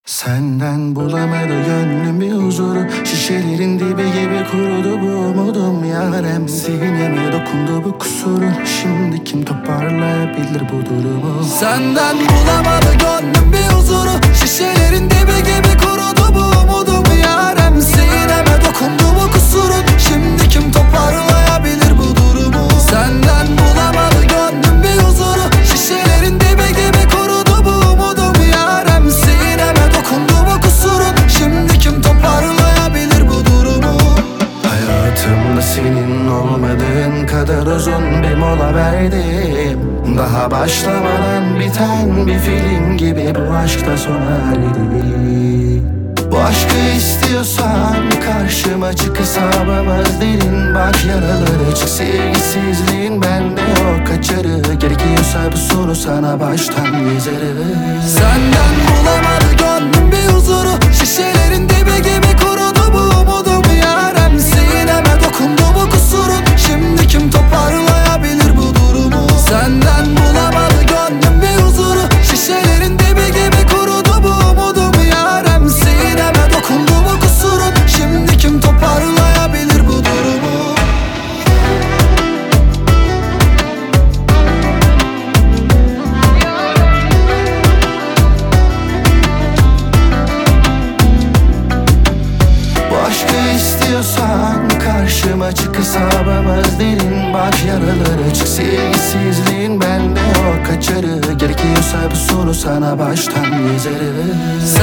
Senden bulamadı gönlüm bir huzuru. Şişelerin dibi gibi kurudu bu umudum yarem. Sineme dokundu bu kusurun. Şimdi kim toparlayabilir bu durumu? Senden bulamadı gönlüm bir huzuru. Şişelerin dibi gibi kurudu bu umudum yarem. Sineme dokundu bu kusurun. Şimdi kim toparlayabilir bu durumu? Senden bulamadı gönlüm bir huzuru. Şişelerin dibi gibi kurudu bu umudum yarem. Sineme dokundu bu kusurun. Şimdi kim toparlayabilir bu durumu? Hayatımda senin olmadığın kadar uzun bir mola verdim. Daha başlamadan biten bir film gibi bu aşkta sona erdi. Bu aşkı istiyorsan karşıma çık, hesabımız derin. Bak yaraları açık, sevgisizliğin bende yok kaçarı. Gerekiyorsa bu sonu sana baştan yazarım. Senden bulamadı gönlüm bir huzuru. Şişelerin dibi gibi kurudu bu umudum yarem. Sineme dokundu bu kusurun. Şimdi kim toparlayabilir bu durumu? Senden bulamadı gönlüm bir huzuru. Şişelerin dibi gibi kurudu bu umudum yarem. Sineme dokundu bu kusurun. Şimdi kim toparlayabilir bu durumu? Bu aşkı istiyorsan karşıma çık, hesabımız derin. Bak yaraları açık, sevgisizliğin bende yok kaçarı. Gerekiyorsa bu sonu sana baştan yazarım.